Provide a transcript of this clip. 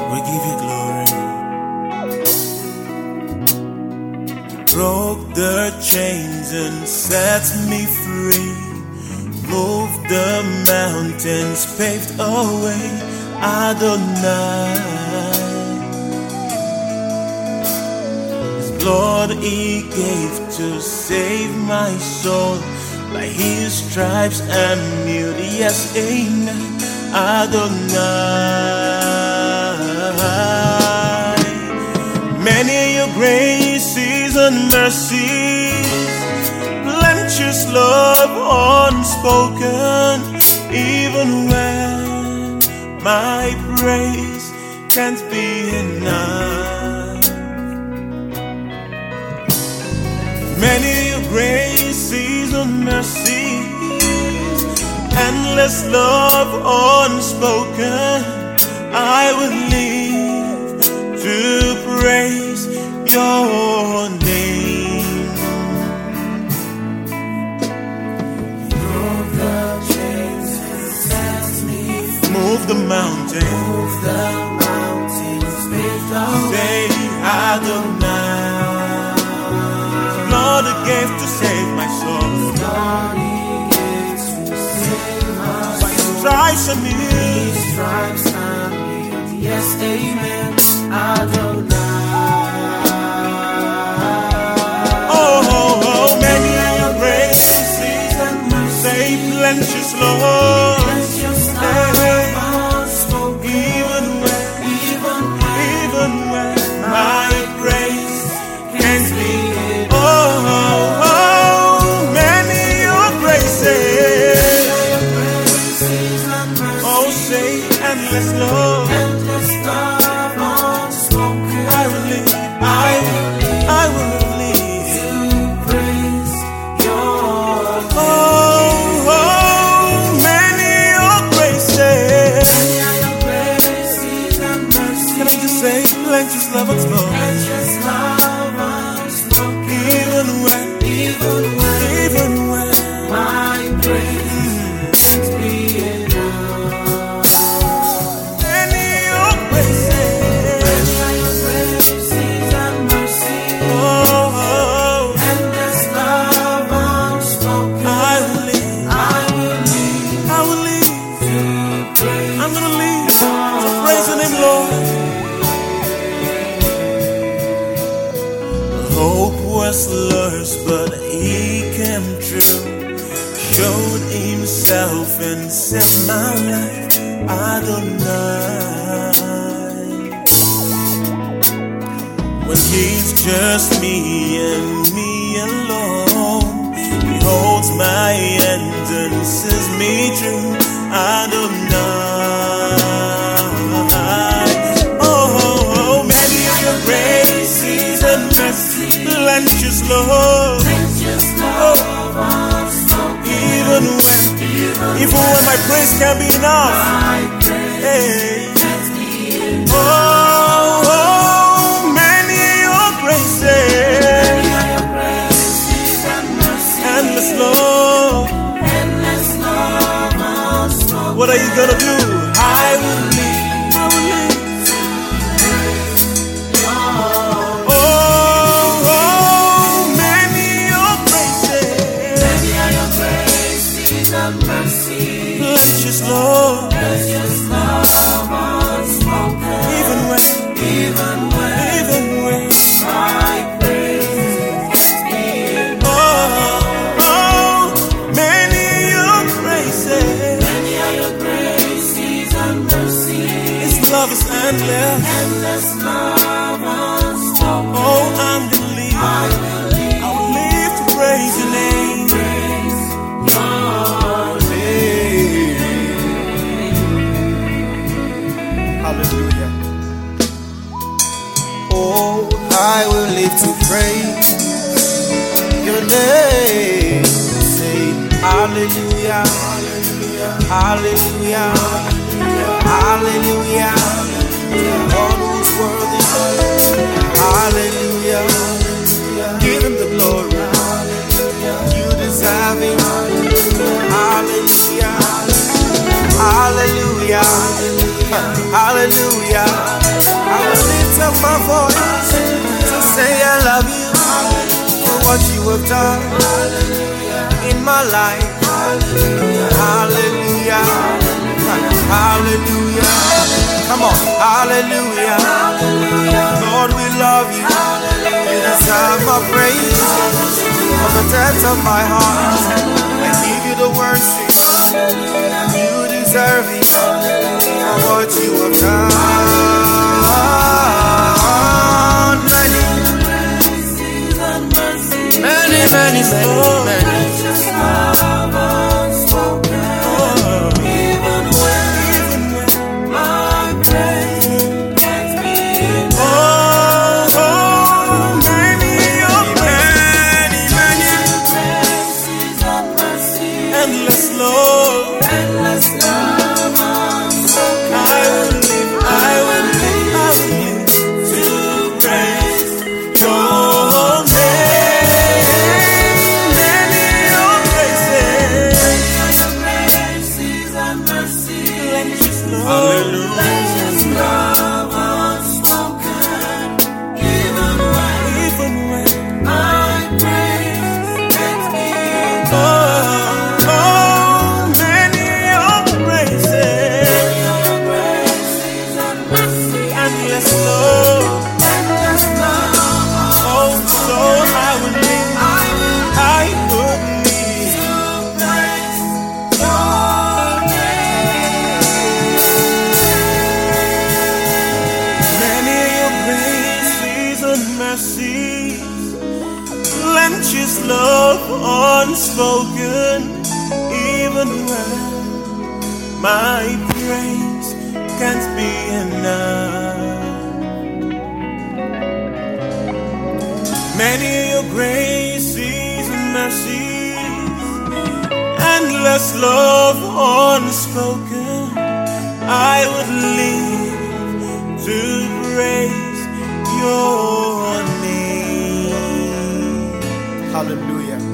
we give you glory. Broke the chains and set me free. Moved the mountains, paved a way. Adonai. His blood He gave to save my soul. By His stripes I'm healed. Yes, amen. Adonai. Many are your graces and mercies, plenteous love unspoken. Even when my praise can't be enough. Many are your graces and mercies, endless love unspoken. I will live to praise your name. Broke the chains and set me free. Move the mountains. Move the mountains. Say Adonai. Lord, He gave to save my soul. Lord, He gave to save my soul. By His stripes I'm healed. His stripes I'm healed. Yes, amen. Adonai. Oh, many are your graces and mercy. Say plenteous love. Plenteous love unspoken. Even when my praise can't be. Many your graces. Oh, say endless love. Endless love unspoken. I will live to praise your name. Many your graces. Can I just say plenteous love unspoken? Plenteous love unspoken. Even when my praise can't be enough. Many your graces and mercy. Endless love unspoken. I will live to praise. I'm gonna live to praise the name, Lord. Hope was lost, but He came true. Showed Himself and saved my life. Adonai. When it's just me and me alone, He holds my hand and sees me through. Adonai. Oh, many are your graces and mercy, plenteous love. Even when my praise can't be enough. Hey. Oh, many your graces. Endless love. What are you gonna do? I will live. Plenteous love unspoken. Even when my praise be many your graces. Many are your graces and mercy. His love is endless. Endless love unspoken. Oh, I'm gonna live. I will live to praise your name. Hallelujah. Oh, I will live to praise your name. Say hallelujah, hallelujah, hallelujah. God who's worthy. Hallelujah. Give Him the glory. You deserve it. Hallelujah. Hallelujah. Hallelujah. up my voice to say I love you for what you have done in my life. Hallelujah. Hallelujah. Come on. Hallelujah. Lord, we love you. You deserve my praise from the depths of my heart. I give you the worship. You deserve it for what you have done. Many, many, many. Plenteous love unspoken, even when my praise can't be enough. Many are your graces and mercies, endless love unspoken. I would live to praise your name. Hallelujah.